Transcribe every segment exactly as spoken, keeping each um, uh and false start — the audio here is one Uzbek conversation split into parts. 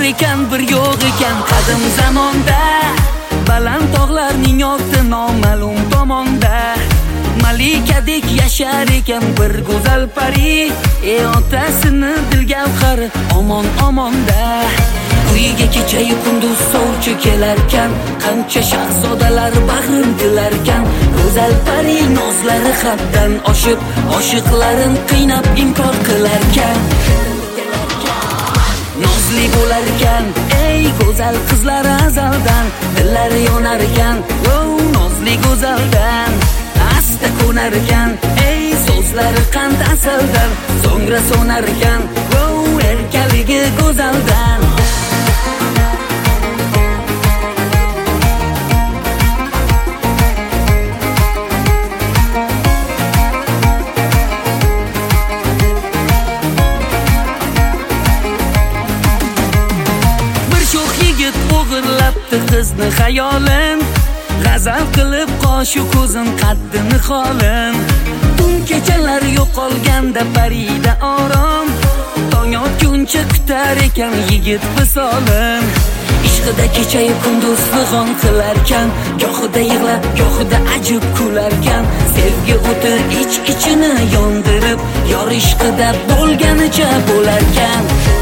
ekan bir yo'q ekan qadim zamonda baland tog'larning orti noma'lum tomonda malikadek yashar ekan bir go'zal pari e otasini dilgavhari omon omonda uyiga kechayu kunduz sovchi kelarkan qancha shahzodalar bag'rin dilarkan go'zal pari nozlari haddan oshib oshiqlarin qiynab inkor qilarkan nozli bo'larkan ey go'zal qizlar azaldan dillari yonarkan oh nozli go'zaldan asta ko'narkan ey so'zlari qand asaldan so'ngra so'narkan oh erkaligi go'zaldan o'g'irlabdi qizni xayolin g'azal qilib qoshu ko'zin qaddini xolin tun kechalar yo'qolganda parida orom tong otguncha kutar ekan yigit visolin ishqida kechayu kunduz fig'on qilarkan gohida yig'lab gohida ajib kularkan sevgi o'ti ich ichini yondirib yor ishqida bo'lganicha bo'larkan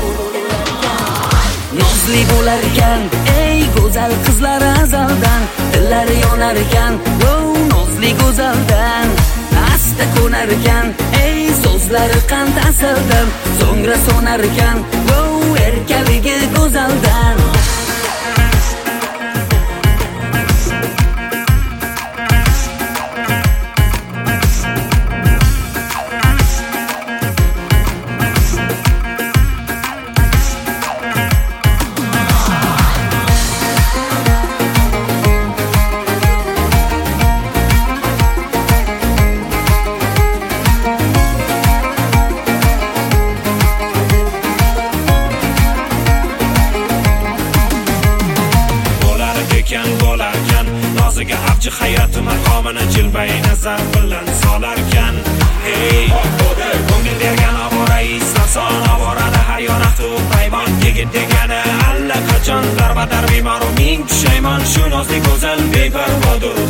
nozli bo'larkan ey go'zal qizlar azaldan dillari yonarkan oh nozli go'zaldan asta ko'narkan ey so'zlari qand asaldan so'ngra so'narkan oh erkaligi go'zaldan bo'larkan noziga avji hayoti maqomini jilbai nazar bilan solarkan hey ko'ngil bergan ovora istason ovorada har yoqda paymon yigit degani allaqachon darbadar bemor ming pushaymon shu nozli go'zal beparvodir